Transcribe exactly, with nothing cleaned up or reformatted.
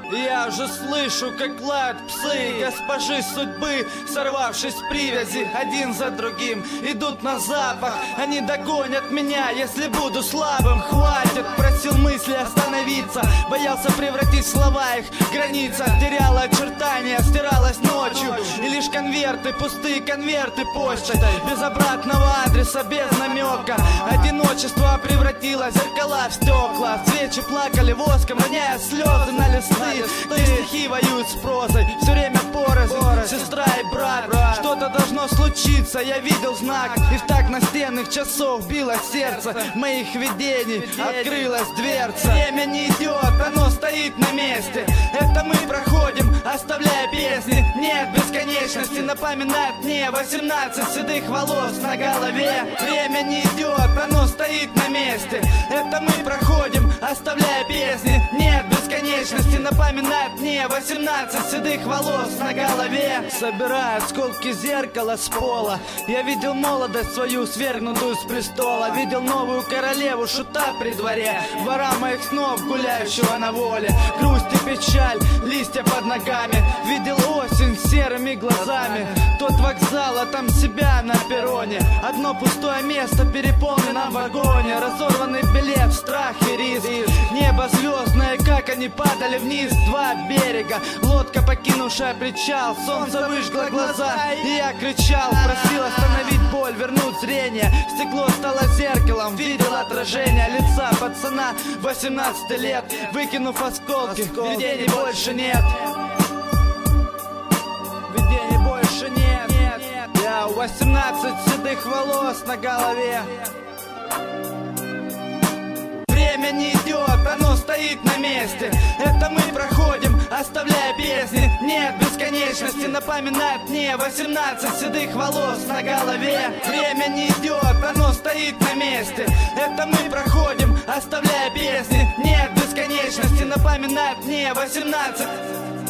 Я уже слышу, как лают псы госпожи судьбы, сорвавшись с привязи, один за другим идут на запах. Они догонят меня, если буду слабым. Хватит, просил мысли остановиться, боялся превратить в слова их граница. Теряла очертания, стиралась ночью, и лишь конверты, пустые конверты почтой, без обратного адреса, без намека. Одиночество превратило зеркала в стекла, свечи плакали воском, роняя слезы на листы. Где стихи воюют с прозой, все время порознь, сестра и брат. Что-то должно случиться, я видел знак, и в так настенных часов било сердце моих видений, открылась дверца. Время не идет, оно стоит на месте. Это мы проходим, оставляя песни. Нет бесконечности, напоминает мне восемнадцать седых волос на голове. Время не идет, оно стоит на месте. Это мы проходим, оставляя песни. Нет бесконечности, напоминает мне восемнадцать седых волос на голове. Собирая осколки зеркала с пола, я видел молодость свою, свергнутую с престола. Видел новую королеву, шута при дворе, вора моих снов, гуляющего на воле. Грусть и печаль, листья под ногами. Видел осень серыми глазами. Тот вокзал, а там себя на перроне. Одно пустое место переполнено в вагоне. Разорванный билет, страх и риск. Небо звездное, как они падали вниз. Два берега, лодка, покинувшая причал. Солнце выжгло глаза, и я кричал. Просил остановить боль, вернуть зрение. Стекло стало зеркалом, видел отражение лица пацана восемнадцати лет. Выкинув осколки, видений больше нет. Видений больше нет. Я восемнадцать седых волос на голове. Время не идет, оно стоит на месте. Это мы проходим, оставляя песни. Нет бесконечности, напоминает мне восемнадцать седых волос на голове. Время не идет, оно стоит на месте. Это мы проходим, оставляя песни. Нет бесконечности, напоминает мне восемнадцать.